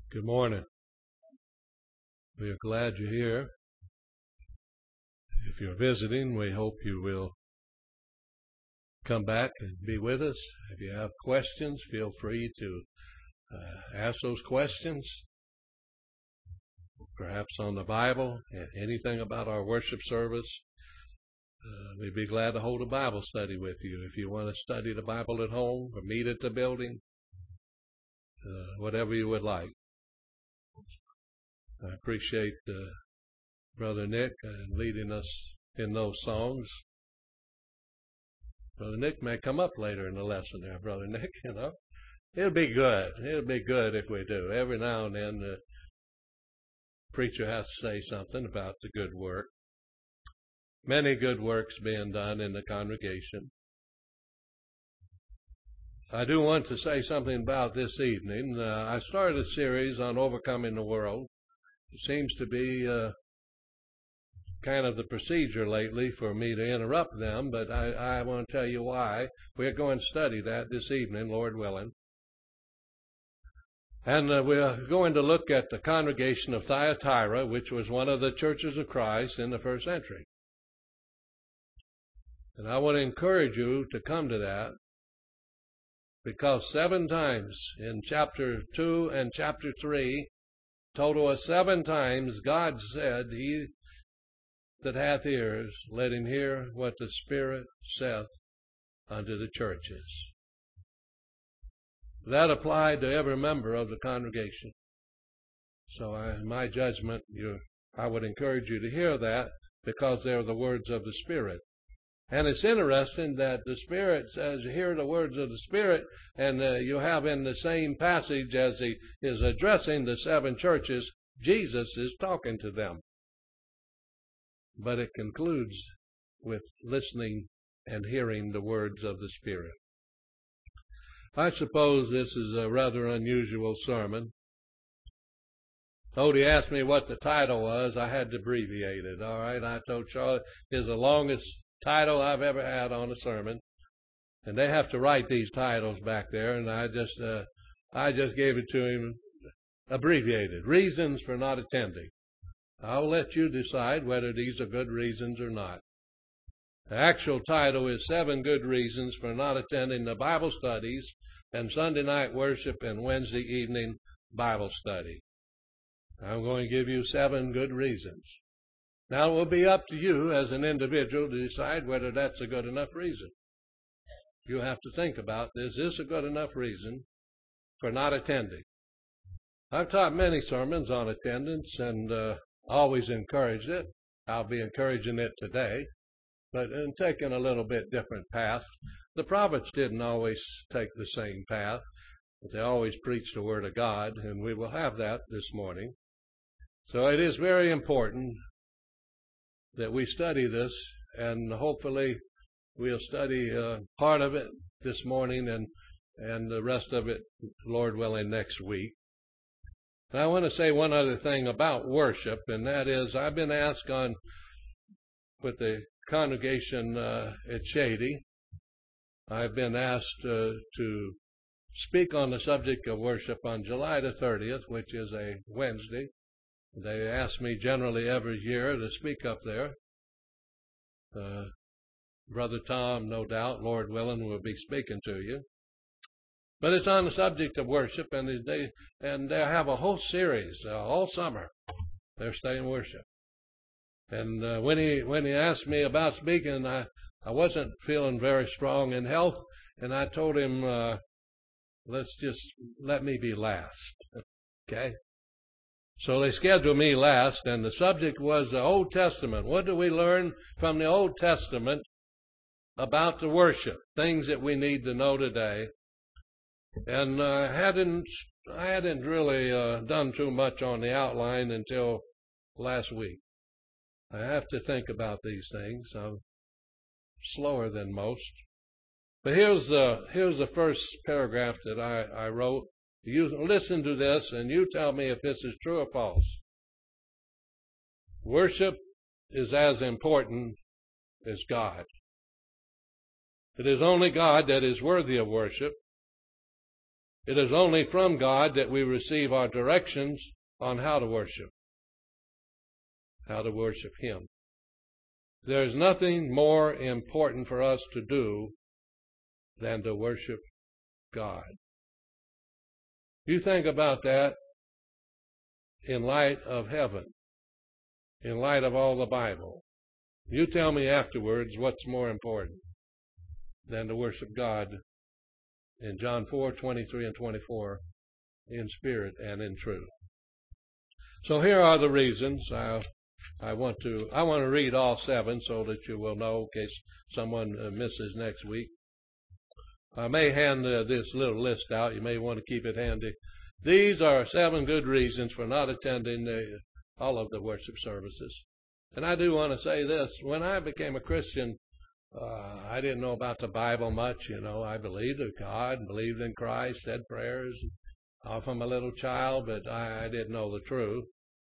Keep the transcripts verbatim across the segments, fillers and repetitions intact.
Good morning. We are glad you're here. If you're visiting, we hope you will come back and be with us. If you have questions, feel free to uh, ask those questions, perhaps on the Bible, and anything about our worship service. Uh, we'd be glad to hold a Bible study with you. If you want to study the Bible at home or meet at the building, uh, whatever you would like. I appreciate uh, Brother Nick uh, leading us in those songs. Brother Nick may come up later in the lesson there, Brother Nick, you know. It'll be good. It'll be good if we do. Every now and then the preacher has to say something about the good work. Many good works being done in the congregation. I do want to say something about this evening. Uh, I started a series on overcoming the world. It seems to be uh, kind of the procedure lately for me to interrupt them, but I, I want to tell you why. We're going to study that this evening, Lord willing. And uh, we're going to look at the congregation of Thyatira, which was one of the churches of Christ in the first century. And I want to encourage you to come to that, because seven times in chapter two and chapter three, total of seven times, God said, He that hath ears, let him hear what the Spirit saith unto the churches. That applied to every member of the congregation. So I, in my judgment, you, I would encourage you to hear that, because they're the words of the Spirit. And it's interesting that the Spirit says, you hear the words of the Spirit, and uh, you have in the same passage as He is addressing the seven churches, Jesus is talking to them. But it concludes with listening and hearing the words of the Spirit. I suppose this is a rather unusual sermon. Odie asked me what the title was. I had to abbreviate it, all right? I told Charlie it's the longest title I've ever had on a sermon. And they have to write these titles back there, and I just uh, I just gave it to him abbreviated. Reasons for not attending. I'll let you decide whether these are good reasons or not. The actual title is Seven Good Reasons for Not Attending the Bible Studies and Sunday Night Worship and Wednesday Evening Bible Study. I'm going to give you seven good reasons. Now, it will be up to you as an individual to decide whether that's a good enough reason. You have to think about this. Is this a good enough reason for not attending? I've taught many sermons on attendance and uh, always encouraged it. I'll be encouraging it today, but in taking a little bit different path. The prophets didn't always take the same path, but they always preached the Word of God, and we will have that this morning. So it is very important that we study this, and hopefully we'll study uh, part of it this morning and, and the rest of it, Lord willing, next week. And I want to say one other thing about worship, and that is I've been asked on with the congregation uh, at Shady, I've been asked uh, to speak on the subject of worship on July the thirtieth, which is a Wednesday. They ask me generally every year to speak up there. Uh, Brother Tom, no doubt, Lord willing, will be speaking to you. But it's on the subject of worship, and they and they have a whole series uh, all summer. They're staying worship. And uh, when he when he asked me about speaking, I I wasn't feeling very strong in health, and I told him, uh, let's just let me be last, okay? So they scheduled me last, and the subject was the Old Testament. What do we learn from the Old Testament about the worship? Things that we need to know today. And I uh, hadn't I hadn't really uh, done too much on the outline until last week. I have to think about these things. I'm slower than most. But here's the here's the first paragraph that I, I wrote. You listen to this and you tell me if this is true or false. Worship is as important as God. It is only God that is worthy of worship. It is only from God that we receive our directions on how to worship, how to worship Him. There is nothing more important for us to do than to worship God. You think about that in light of heaven, in light of all the Bible. You tell me afterwards what's more important than to worship God in John four, twenty-three and twenty-four, in spirit and in truth. So here are the reasons. I, I want to I want to read all seven so that you will know in case someone uh, misses next week. I may hand uh, this little list out. You may want to keep it handy. These are seven good reasons for not attending the, all of the worship services. And I do want to say this. When I became a Christian, uh, I didn't know about the Bible much. You know, I believed in God, believed in Christ, said prayers uh, from a little child, but I, I didn't know the truth.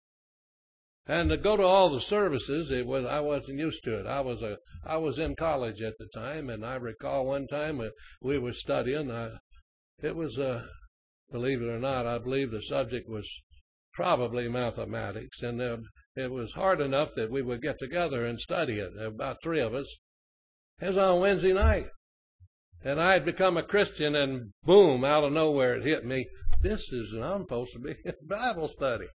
And to go to all the services, it was I wasn't used to it. I was a I was in college at the time, and I recall one time when we were studying. I, it was uh, believe it or not, I believe the subject was probably mathematics, and uh, it was hard enough that we would get together and study it. About three of us. It was on Wednesday night, and I had become a Christian, and boom, out of nowhere it hit me. This is I'm supposed to be in Bible study.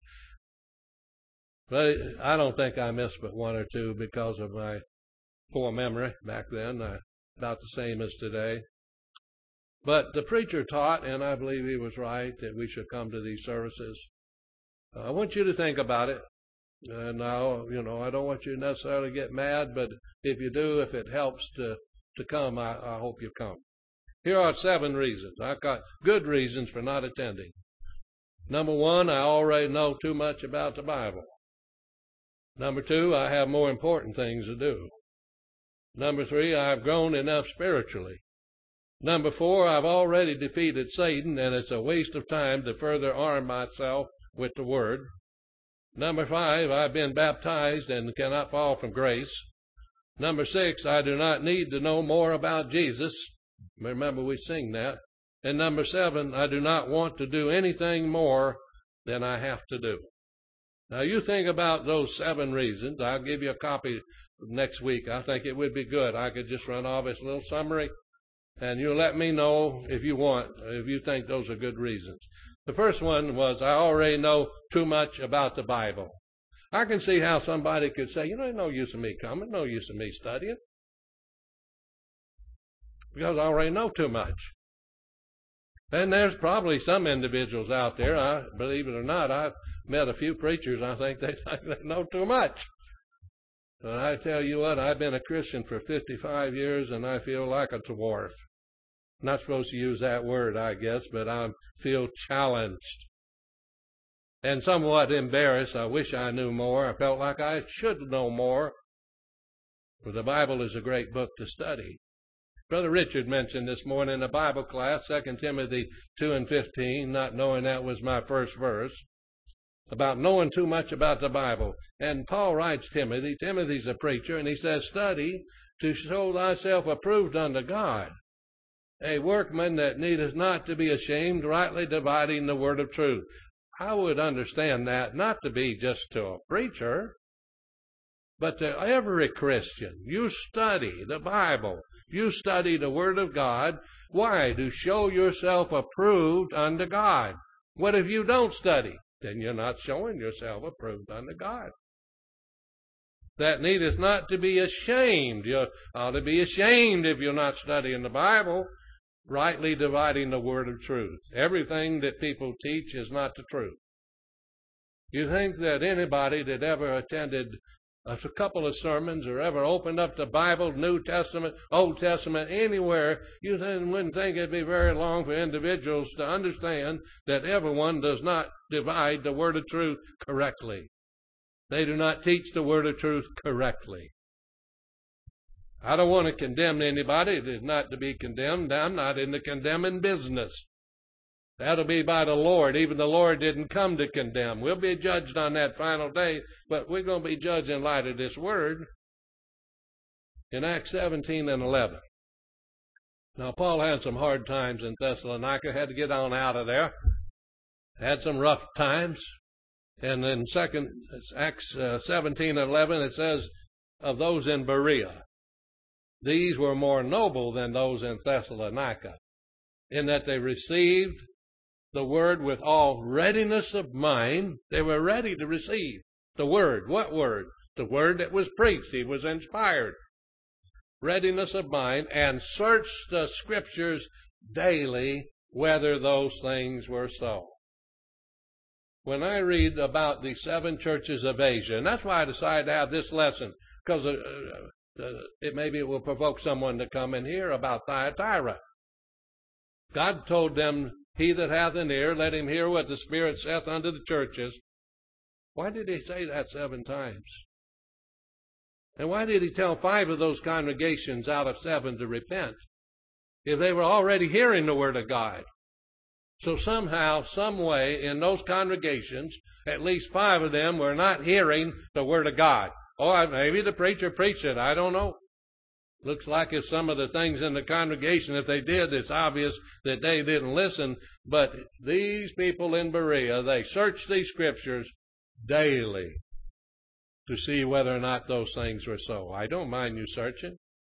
But I don't think I missed but one or two because of my poor memory back then, uh, about the same as today. But the preacher taught, and I believe he was right, that we should come to these services. Uh, I want you to think about it. Uh, now, you know, I don't want you to necessarily get mad, but if you do, if it helps to, to come, I, I hope you come. Here are seven reasons. I've got good reasons for not attending. Number one, I already know too much about the Bible. Number two, I have more important things to do. Number three, I've grown enough spiritually. Number four, I've already defeated Satan, and it's a waste of time to further arm myself with the Word. Number five, I've been baptized and cannot fall from grace. Number six, I do not need to know more about Jesus. Remember, we sing that. And number seven, I do not want to do anything more than I have to do. Now, you think about those seven reasons. I'll give you a copy next week. I think it would be good. I could just run off this little summary, and you let me know if you want, if you think those are good reasons. The first one was I already know too much about the Bible. I can see how somebody could say, you know, there's no use in me coming, no use in me studying, because I already know too much. And there's probably some individuals out there, I believe it or not, I've met a few preachers, I think they think they know too much. But I tell you what, I've been a Christian for fifty-five years, and I feel like a dwarf. Not supposed to use that word, I guess, but I feel challenged and somewhat embarrassed. I wish I knew more. I felt like I should know more. For the Bible is a great book to study. Brother Richard mentioned this morning in a Bible class, Second Timothy two and fifteen, not knowing that was my first verse, about knowing too much about the Bible. And Paul writes Timothy, Timothy's a preacher, and he says, study to show thyself approved unto God, a workman that needeth not to be ashamed, rightly dividing the word of truth. I would understand that not to be just to a preacher, but to every Christian. You study the Bible. You study the Word of God. Why? To show yourself approved unto God. What if you don't study? Then you're not showing yourself approved unto God. That needeth not to be ashamed. You ought to be ashamed if you're not studying the Bible, rightly dividing the word of truth. Everything that people teach is not the truth. You think that anybody that ever attended a couple of sermons or ever opened up the Bible, New Testament, Old Testament, anywhere, you then wouldn't think it'd be very long for individuals to understand that everyone does not divide the word of truth correctly. They do not teach the word of truth correctly. I don't want to condemn anybody. It is not to be condemned. I'm not in the condemning business. That'll be by the Lord. Even the Lord didn't come to condemn. We'll be judged on that final day, but we're going to be judged in light of this word. In Acts seventeen and eleven, Now, Paul had some hard times in Thessalonica, had to get on out of there, had some rough times. And in second Acts uh, seventeen eleven, it says, of those in Berea, these were more noble than those in Thessalonica, in that they received the word with all readiness of mind. They were ready to receive the word. What word? The word that was preached. He was inspired. Readiness of mind, and search the Scriptures daily whether those things were so. When I read about the seven churches of Asia, and that's why I decided to have this lesson, because uh, uh, it maybe it will provoke someone to come and hear about Thyatira. God told them, he that hath an ear, let him hear what the Spirit saith unto the churches. Why did he say that seven times? And why did he tell five of those congregations out of seven to repent, if they were already hearing the Word of God? So somehow, some way, in those congregations, at least five of them were not hearing the Word of God. Or maybe the preacher preached it. I don't know. Looks like it's some of the things in the congregation, if they did, it's obvious that they didn't listen. But these people in Berea, they searched these Scriptures daily to see whether or not those things were so. I don't mind you searching.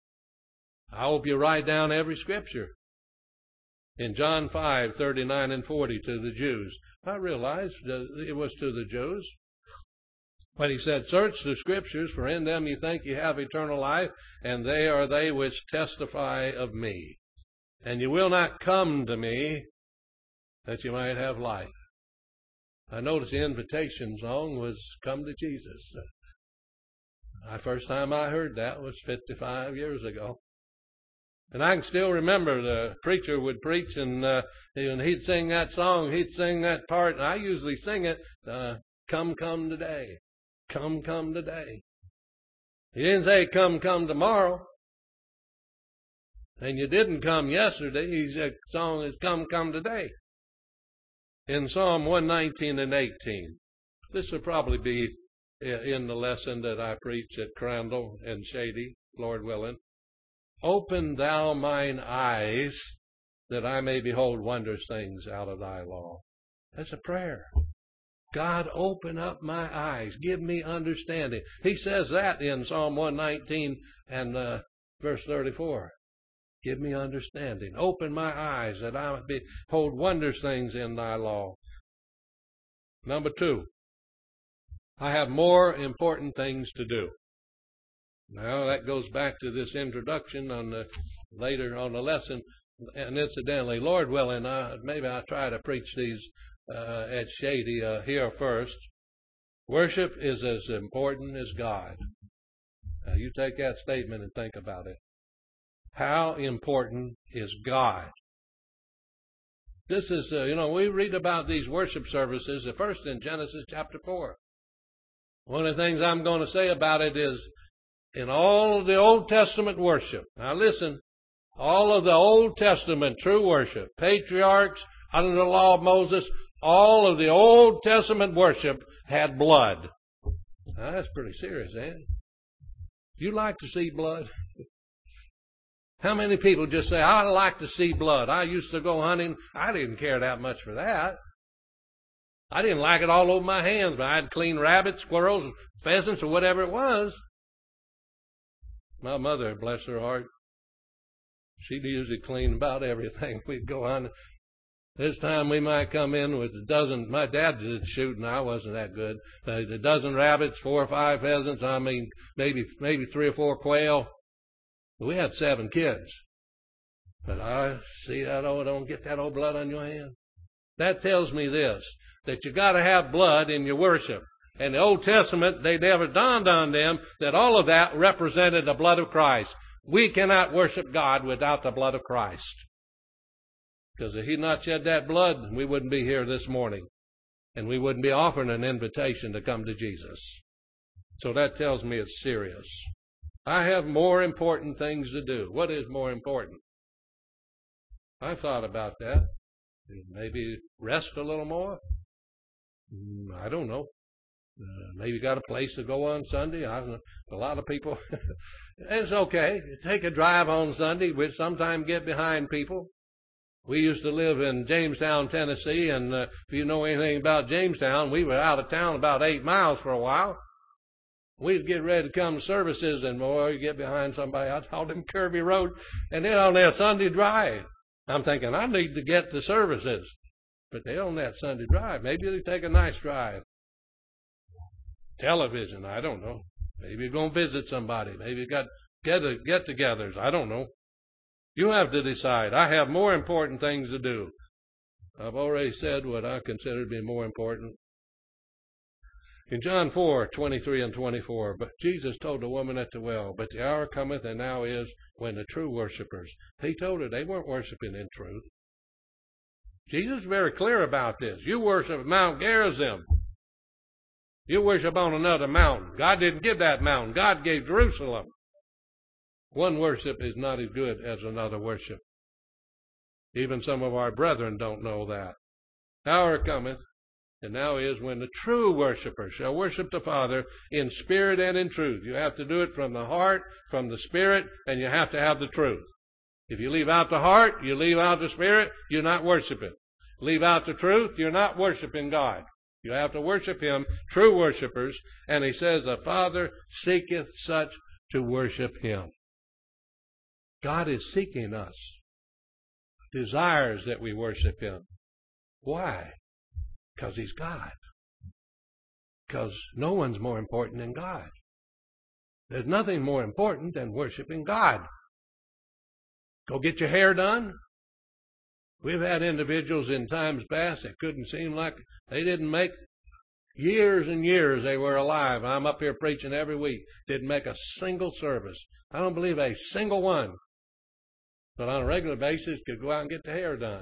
I hope you write down every Scripture. In John five, thirty-nine and forty to the Jews, I realized it was to the Jews. But he said, search the Scriptures, for in them you think you have eternal life, and they are they which testify of me. And you will not come to me that you might have life. I noticed the invitation song was Come to Jesus. The first time I heard that was fifty-five years ago. And I can still remember the preacher would preach, and uh, when he'd sing that song, he'd sing that part, and I usually sing it, uh, come, come today. Come, come today. He didn't say come, come tomorrow. And you didn't come yesterday. He said the song is come, come today. In Psalm one nineteen and eighteen, this will probably be in the lesson that I preach at Crandall and Shady, Lord willing. Open thou mine eyes, that I may behold wondrous things out of thy law. That's a prayer. God, open up my eyes. Give me understanding. He says that in Psalm one nineteen and uh, verse thirty-four. Give me understanding. Open my eyes, that I may behold wondrous things in thy law. Number two, I have more important things to do. Now, that goes back to this introduction on the later on the lesson. And incidentally, Lord willing, I, maybe I'll try to preach these uh, at Shady uh, here first. Worship is as important as God. Now, you take that statement and think about it. How important is God? This is, uh, you know, we read about these worship services, uh, first in Genesis chapter four. One of the things I'm going to say about it is, in all of the Old Testament worship, now listen, all of the Old Testament true worship, patriarchs, under the law of Moses, all of the Old Testament worship had blood. Now that's pretty serious, ain't it? Do you like to see blood? How many people just say, I like to see blood. I used to go hunting. I didn't care that much for that. I didn't like it all over my hands, but I'd clean rabbits, squirrels, pheasants, or whatever it was. My mother, bless her heart, she'd usually clean about everything. We'd go on. This time we might come in with a dozen. My dad did shooting. I wasn't that good. A dozen rabbits, four or five pheasants. I mean, maybe maybe three or four quail. We had seven kids. But I see that old, don't get that old blood on your hand. That tells me this, that you got to have blood in your worship. In the Old Testament, they never dawned on them that all of that represented the blood of Christ. We cannot worship God without the blood of Christ. Because if He'd not shed that blood, we wouldn't be here this morning. And we wouldn't be offering an invitation to come to Jesus. So that tells me it's serious. I have more important things to do. What is more important? I've thought about that. Maybe rest a little more? I don't know. Uh, maybe got a place to go on Sunday. I don't know. A lot of people, it's okay. Take a drive on Sunday. We sometimes get behind people. We used to live in Jamestown, Tennessee, and uh, if you know anything about Jamestown, we were out of town about eight miles for a while. We'd get ready to come to services, and boy, you get behind somebody out on them curvy road, and they're on their Sunday drive. I'm thinking, I need to get to services. But they're on that Sunday drive. Maybe they take a nice drive. Television, I don't know. Maybe you're going to visit somebody. Maybe you got get get-togethers. I don't know. You have to decide. I have more important things to do. I've already said what I consider to be more important. In John four, twenty-three and twenty-four, but Jesus told the woman at the well, but the hour cometh and now is when the true worshipers. He told her they weren't worshiping in truth. Jesus is very clear about this. You worship Mount Gerizim. You worship on another mountain. God didn't give that mountain. God gave Jerusalem. One worship is not as good as another worship. Even some of our brethren don't know that. Hour cometh, and now is when the true worshiper shall worship the Father in spirit and in truth. You have to do it from the heart, from the spirit, and you have to have the truth. If you leave out the heart, you leave out the spirit, you're not worshiping. Leave out the truth, you're not worshiping God. You have to worship Him, true worshipers, and He says, the Father seeketh such to worship Him. God is seeking us, desires that we worship Him. Why? Because He's God. Because no one's more important than God. There's nothing more important than worshiping God. Go get your hair done. We've had individuals in times past that couldn't seem like they didn't make years and years they were alive. I'm up here preaching every week. Didn't make a single service. I don't believe a single one. But on a regular basis could go out and get the hair done.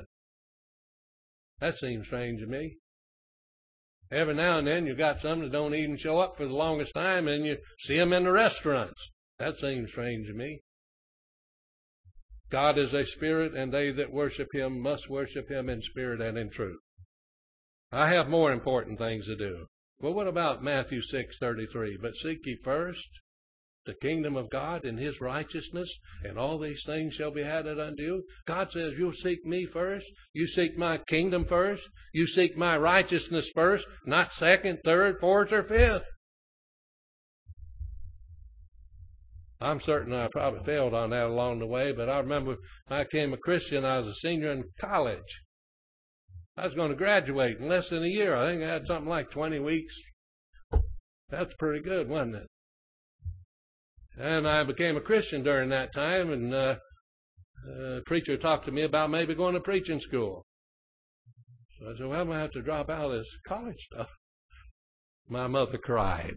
That seems strange to me. Every now and then you got some that don't even show up for the longest time, and you see them in the restaurants. That seems strange to me. God is a spirit, and they that worship Him must worship Him in spirit and in truth. I have more important things to do. Well, what about Matthew six thirty-three? But seek ye first the kingdom of God and His righteousness, and all these things shall be added unto you. God says, you'll seek me first. You seek my kingdom first. You seek my righteousness first, not second, third, fourth, or fifth. I'm certain I probably failed on that along the way, but I remember when I became a Christian, I was a senior in college. I was going to graduate in less than a year. I think I had something like twenty weeks. That's pretty good, wasn't it? And I became a Christian during that time, and uh, a preacher talked to me about maybe going to preaching school. So I said, well, I'm going to have to drop out of this college stuff. My mother cried.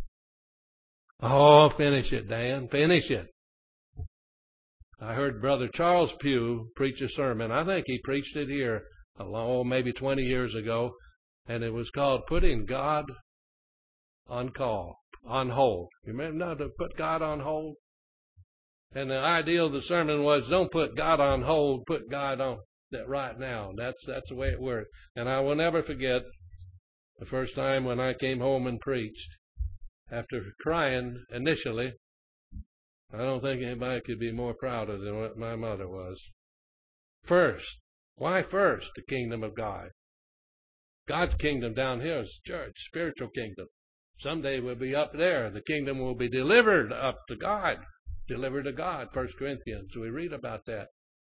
Oh, finish it, Dan. Finish it. I heard Brother Charles Pugh preach a sermon. I think he preached it here, oh, maybe twenty years ago, and it was called Putting God on Call, on Hold. You remember now to put God on hold? And the idea of the sermon was, don't put God on hold, put God on that right now. That's that's the way it worked. And I will never forget the first time when I came home and preached. After crying initially, I don't think anybody could be more prouder than what my mother was. First. Why first the kingdom of God? God's kingdom down here is the church, spiritual kingdom. Someday we'll be up there. The kingdom will be delivered up to God. Delivered to God, First Corinthians. We read about that.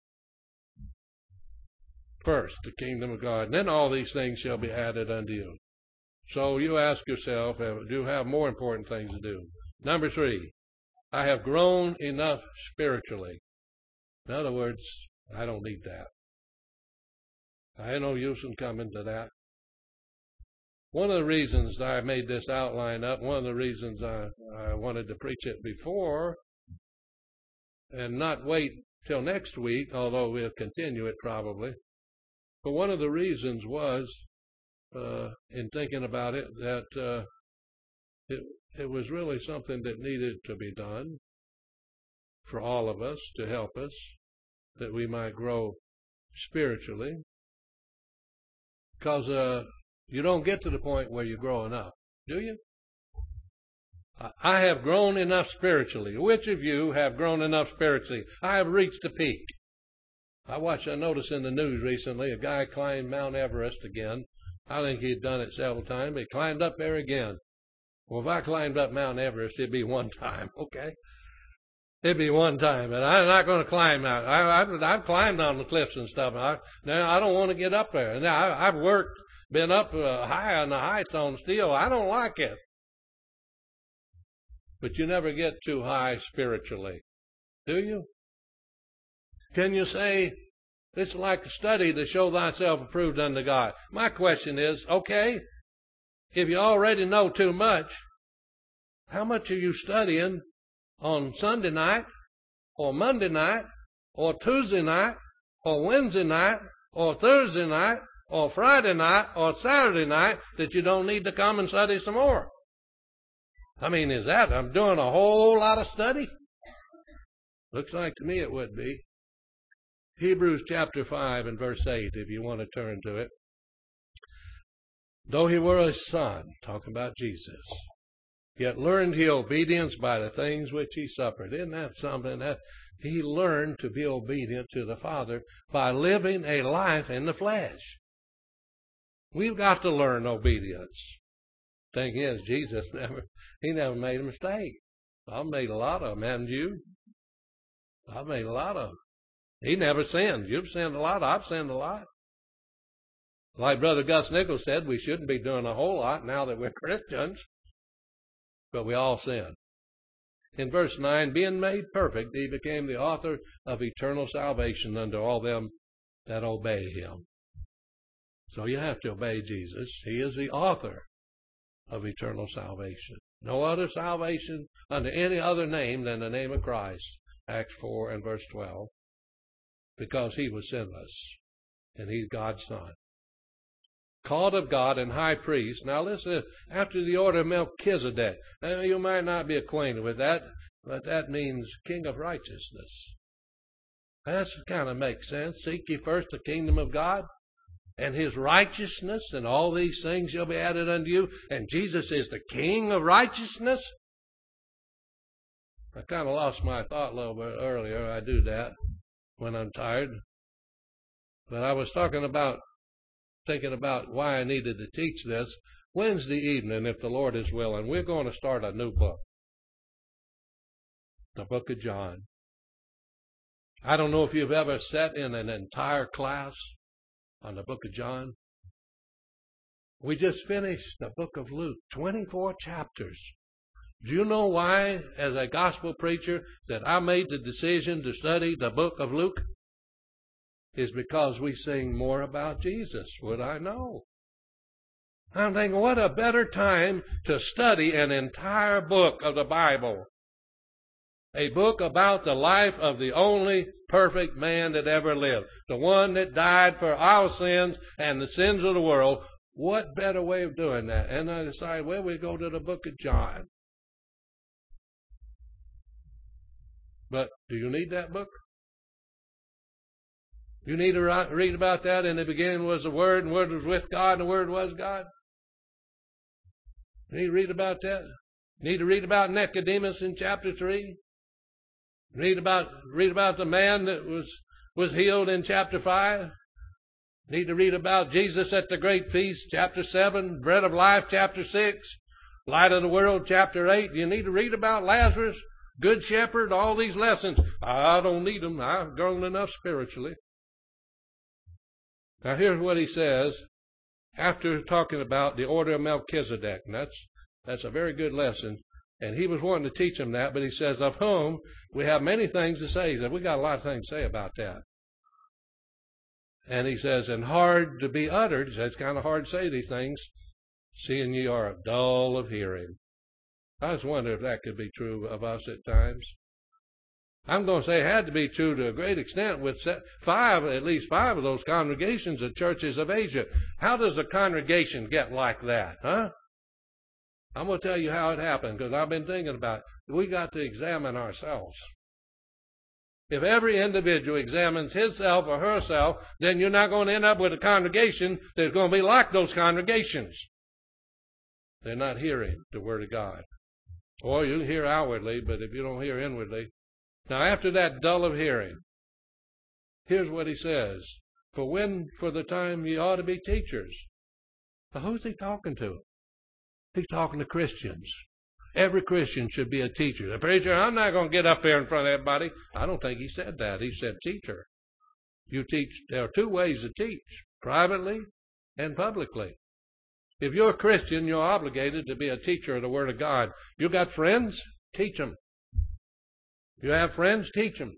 First, the kingdom of God. And then all these things shall be added unto you. So you ask yourself, do you have more important things to do? Number three, I have grown enough spiritually. In other words, I don't need that. I have no use in coming to that. One of the reasons I made this outline up, one of the reasons I, I wanted to preach it before and not wait till next week, although we'll continue it probably, but one of the reasons was, Uh, in thinking about it, that uh, it, it was really something that needed to be done for all of us to help us, that we might grow spiritually. Because uh, you don't get to the point where you grow enough. Do you? I have grown enough spiritually. Which of you have grown enough spiritually? I have reached a peak. I watched, I noticed in the news recently, a guy climbed Mount Everest again. I think he'd done it several times, but he climbed up there again. Well, if I climbed up Mount Everest, it'd be one time, okay? It'd be one time, but I'm not going to climb out. I, I've, I've climbed on the cliffs and stuff. I, now, I don't want to get up there. Now, I, I've worked, been up uh, high on the heights on steel. I don't like it. But you never get too high spiritually, do you? Can you say, it's like a study to show thyself approved unto God? My question is, okay, if you already know too much, how much are you studying on Sunday night, or Monday night, or Tuesday night, or Wednesday night, or Thursday night, or Friday night, or Saturday night, that you don't need to come and study some more? I mean, is that, I'm doing a whole lot of study? Looks like to me it would be. Hebrews chapter five and verse eight, if you want to turn to it. Though he were a son, talking about Jesus, yet learned he obedience by the things which he suffered. Isn't that something? That he learned to be obedient to the Father by living a life in the flesh. We've got to learn obedience. Thing is, Jesus never, he never made a mistake. I've made a lot of them, haven't you? I've made a lot of them. He never sinned. You've sinned a lot. I've sinned a lot. Like Brother Gus Nichols said, we shouldn't be doing a whole lot now that we're Christians. But we all sin. In verse nine, being made perfect, he became the author of eternal salvation unto all them that obey him. So you have to obey Jesus. He is the author of eternal salvation. No other salvation under any other name than the name of Christ. Acts four and verse twelve. Because he was sinless, and he's God's son. Called of God and high priest. Now listen, after the order of Melchizedek. Now, you might not be acquainted with that, but that means king of righteousness. That kind of makes sense. Seek ye first the kingdom of God and his righteousness, and all these things shall be added unto you. And Jesus is the king of righteousness. I kind of lost my thought a little bit earlier. I do that when I'm tired. But I was talking about, thinking about why I needed to teach this. Wednesday evening, if the Lord is willing, we're going to start a new book. The book of John. I don't know if you've ever sat in an entire class on the book of John. We just finished the book of Luke, twenty-four chapters. Do you know why, as a gospel preacher, that I made the decision to study the book of Luke? Is because we sing more about Jesus. Would I know? I'm thinking, what a better time to study an entire book of the Bible. A book about the life of the only perfect man that ever lived. The one that died for our sins and the sins of the world. What better way of doing that? And I decided, well, we go to the book of John. But do you need that book? You need to read about that. In the beginning was the Word, and the Word was with God, and the Word was God. You need to read about that. You need to read about Nicodemus in chapter three. Read about read about the man that was was healed in chapter five. Need to read about Jesus at the great feast, chapter seven. Bread of life, chapter six. Light of the world, chapter eight. You need to read about Lazarus, Good Shepherd, all these lessons. I don't need them. I've grown enough spiritually. Now here's what he says after talking about the order of Melchizedek. And that's that's a very good lesson. And he was wanting to teach them that, but he says, of whom we have many things to say. He said, we got a lot of things to say about that. And he says, and hard to be uttered. He says, it's kind of hard to say these things, seeing ye are dull of hearing. I just wonder if that could be true of us at times. I'm going to say it had to be true to a great extent with five, at least five of those congregations of churches of Asia. How does a congregation get like that, huh? I'm going to tell you how it happened, because I've been thinking about it. We got to examine ourselves. If every individual examines himself or herself, then you're not going to end up with a congregation that's going to be like those congregations. They're not hearing the Word of God. Or you can hear outwardly, but if you don't hear inwardly. Now, after that dull of hearing, here's what he says. For when, for the time, ye ought to be teachers. Now, who's he talking to? He's talking to Christians. Every Christian should be a teacher. The preacher, I'm not going to get up here in front of everybody. I don't think he said that. He said teacher. You teach. There are two ways to teach, privately and publicly. If you're a Christian, you're obligated to be a teacher of the Word of God. You got friends? Teach them. You have friends? Teach them.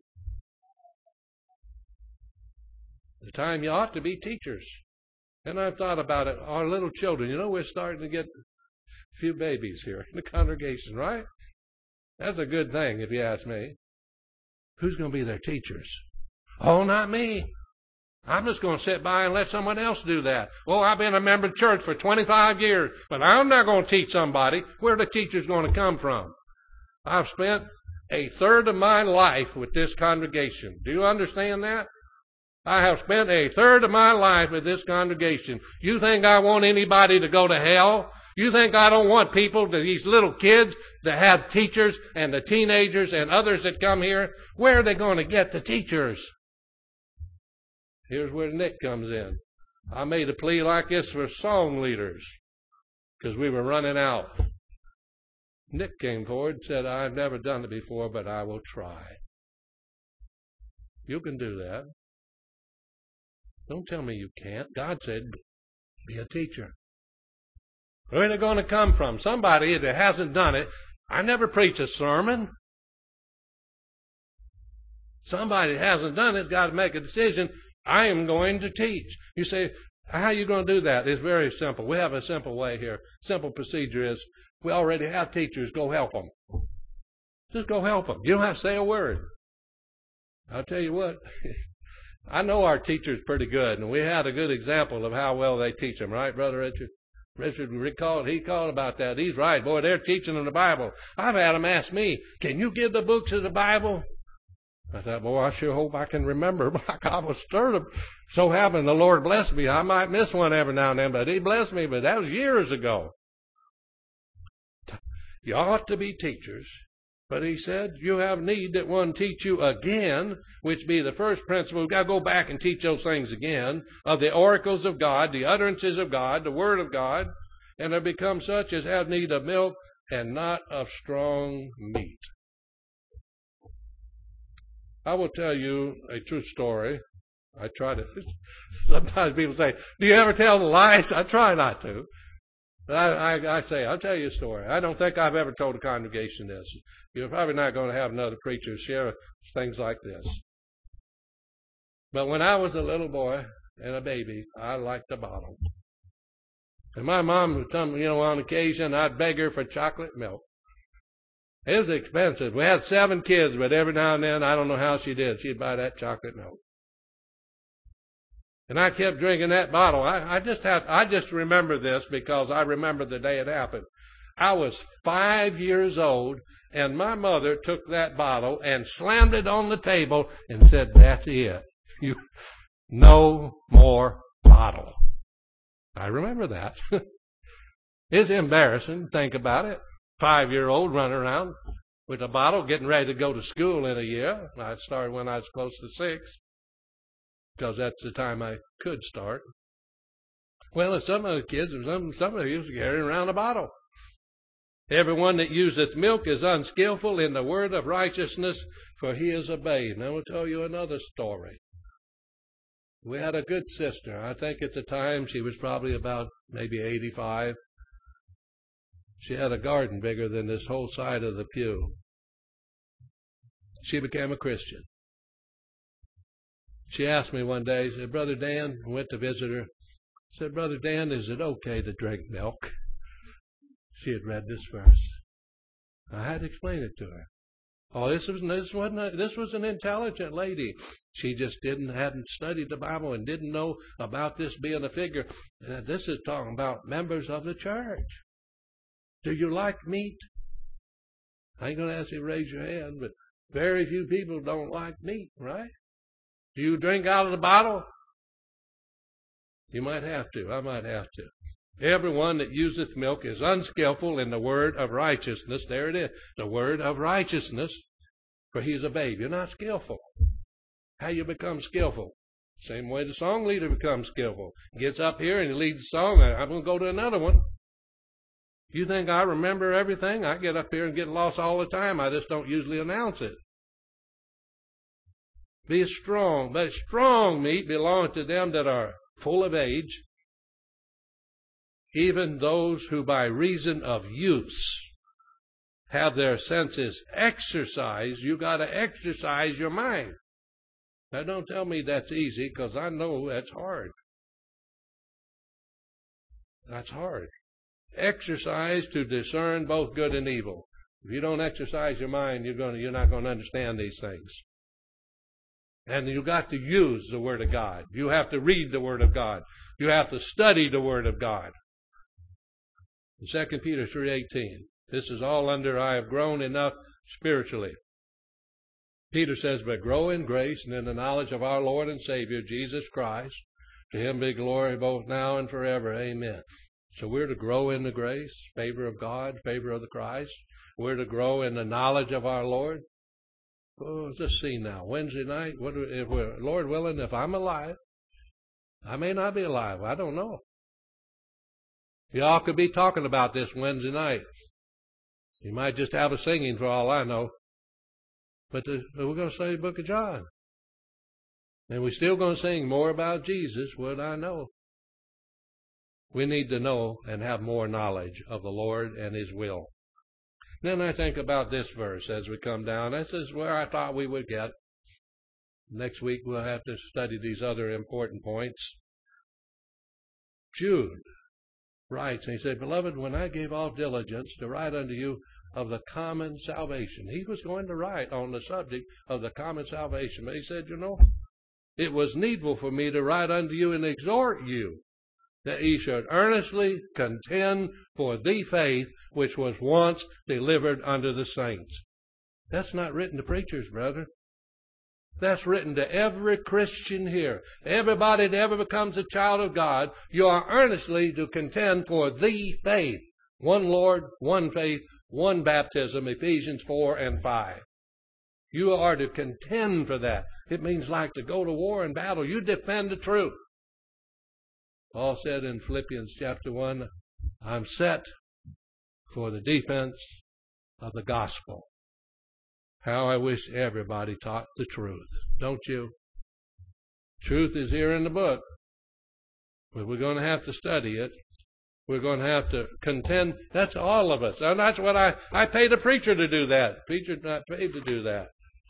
The time you ought to be teachers. And I've thought about it. Our little children, you know, we're starting to get a few babies here in the congregation, right? That's a good thing, if you ask me. Who's going to be their teachers? Oh, not me. I'm just going to sit by and let someone else do that. Oh, I've been a member of the church for twenty-five years, but I'm not going to teach somebody. Where are the teachers going to come from? I've spent a third of my life with this congregation. Do you understand that? I have spent a third of my life with this congregation. You think I want anybody to go to hell? You think I don't want people, these little kids, to have teachers and the teenagers and others that come here? Where are they going to get the teachers? Here's where Nick comes in. I made a plea like this for song leaders because we were running out. Nick came forward and said, I've never done it before, but I will try. You can do that. Don't tell me you can't. God said, be a teacher. Where are they going to come from? Somebody that hasn't done it. I never preach a sermon. Somebody that hasn't done it got to make a decision. I am going to teach. You say, how are you going to do that? It's very simple. We have a simple way here. Simple procedure is, we already have teachers. Go help them. Just go help them. You don't have to say a word. I'll tell you what. I know our teachers pretty good, and we had a good example of how well they teach them, right, Brother Richard? Richard recalled, he called about that. He's right. Boy, they're teaching them the Bible. I've had them ask me, can you give the books of the Bible? I thought, boy, I sure hope I can remember. My God was stirred. So happened the Lord blessed me. I might miss one every now and then, but He blessed me. But that was years ago. You ought to be teachers. But He said, you have need that one teach you again, which be the first principle. We've got to go back and teach those things again, of the oracles of God, the utterances of God, the Word of God, and have become such as have need of milk and not of strong meat. I will tell you a true story. I try to, sometimes people say, do you ever tell the lies? I try not to. But I, I, I say, I'll tell you a story. I don't think I've ever told a congregation this. You're probably not going to have another preacher share things like this. But when I was a little boy and a baby, I liked a bottle. And my mom would come, you know, on occasion, I'd beg her for chocolate milk. It was expensive. We had seven kids, but every now and then, I don't know how she did, she'd buy that chocolate milk. And I kept drinking that bottle. I, I just have, I just remember this because I remember the day it happened. I was five years old, and my mother took that bottle and slammed it on the table and said, that's it. You, no more bottle. I remember that. It's embarrassing to think about it. Five-year-old running around with a bottle, getting ready to go to school in a year. I started when I was close to six, because that's the time I could start. Well, and some of the kids, some, some of you, carrying around a bottle. Everyone that useth milk is unskillful in the word of righteousness, for he is a babe. Now, I will tell you another story. We had a good sister. I think at the time she was probably about maybe eighty-five. She had a garden bigger than this whole side of the pew. She became a Christian. She asked me one day, she said, Brother Dan, I went to visit her. I said, Brother Dan, is it okay to drink milk? She had read this verse. I had to explain it to her. Oh, this was this wasn't a, this was an intelligent lady. She just didn't hadn't studied the Bible and didn't know about this being a figure. And this is talking about members of the church. Do you like meat? I ain't going to ask you to raise your hand, but very few people don't like meat, right? Do you drink out of the bottle? You might have to. I might have to. Everyone that useth milk is unskillful in the word of righteousness. There it is, the word of righteousness, for he is a babe. You're not skillful. How you become skillful? Same way the song leader becomes skillful. He gets up here and he leads the song. I'm going to go to another one. You think I remember everything? I get up here and get lost all the time. I just don't usually announce it. Be strong. But strong meat belongeth to them that are full of age, even those who by reason of use have their senses exercised. You got to exercise your mind. Now don't tell me that's easy, because I know that's hard. That's hard. Exercise to discern both good and evil. If you don't exercise your mind, you're going to, you're not going to understand these things. And you got to use the Word of God. You have to read the Word of God. You have to study the Word of God. In Second Peter three eighteen, this is all under I have grown enough spiritually. Peter says, but grow in grace and in the knowledge of our Lord and Savior, Jesus Christ. To him be glory both now and forever. Amen. So we're to grow in the grace, favor of God, favor of the Christ. We're to grow in the knowledge of our Lord. Oh, let's see now. Wednesday night, what if we're, Lord willing, if I'm alive, I may not be alive. I don't know. Y'all could be talking about this Wednesday night. You might just have a singing for all I know. But the, we're going to study the book of John. And we're still going to sing more about Jesus, what I know. We need to know and have more knowledge of the Lord and His will. Then I think about this verse as we come down. This is where I thought we would get. Next week we'll have to study these other important points. Jude writes, and he said, Beloved, when I gave all diligence to write unto you of the common salvation. He was going to write on the subject of the common salvation. But he said, you know, it was needful for me to write unto you and exhort you that ye should earnestly contend for the faith which was once delivered unto the saints. That's not written to preachers, brother. That's written to every Christian here. Everybody that ever becomes a child of God, you are earnestly to contend for the faith. One Lord, one faith, one baptism, Ephesians four and five. You are to contend for that. It means like to go to war and battle. You defend the truth. Paul said in Philippians chapter one, I'm set for the defense of the gospel. How I wish everybody taught the truth, don't you? Truth is here in the book, but we're going to have to study it. We're going to have to contend. That's all of us. And that's what I, I paid a preacher to do that. Preacher's not paid to do that.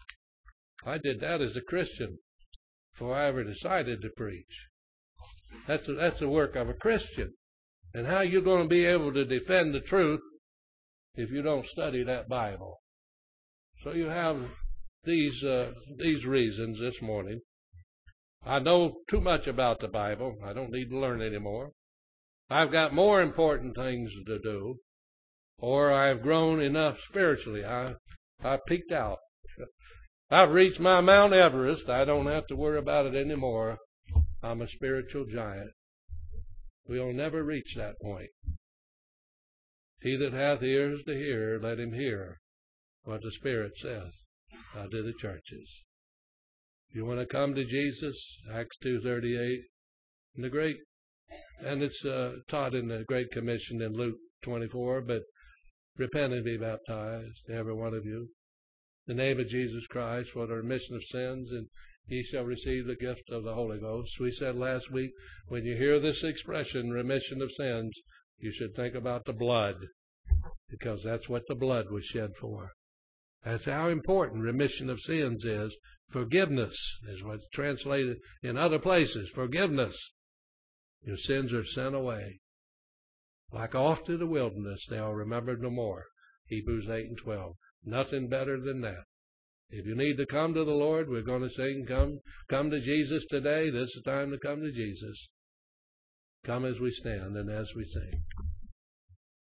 I did that as a Christian before I ever decided to preach. That's a, that's the work of a Christian. And how are you going to be able to defend the truth if you don't study that Bible? So you have these uh, these reasons this morning. I know too much about the Bible. I don't need to learn anymore. I've got more important things to do, or I've grown enough spiritually. I I peaked out. I've reached my Mount Everest. I don't have to worry about it anymore. I'm a spiritual giant. We'll never reach that point. He that hath ears to hear, let him hear what the Spirit says uh, to the churches. If you want to come to Jesus, Acts two thirty-eight, and the great, and it's uh, taught in the Great Commission in Luke twenty-four, but repent and be baptized, every one of you, in the name of Jesus Christ for the remission of sins, and ye shall receive the gift of the Holy Ghost. We said last week, when you hear this expression, remission of sins, you should think about the blood, because that's what the blood was shed for. That's how important remission of sins is. Forgiveness is what's translated in other places. Forgiveness. Your sins are sent away. Like off to the wilderness, they are remembered no more. Hebrews eight and twelve. Nothing better than that. If you need to come to the Lord, we're going to sing, come, come to Jesus today. This is the time to come to Jesus. Come as we stand and as we sing.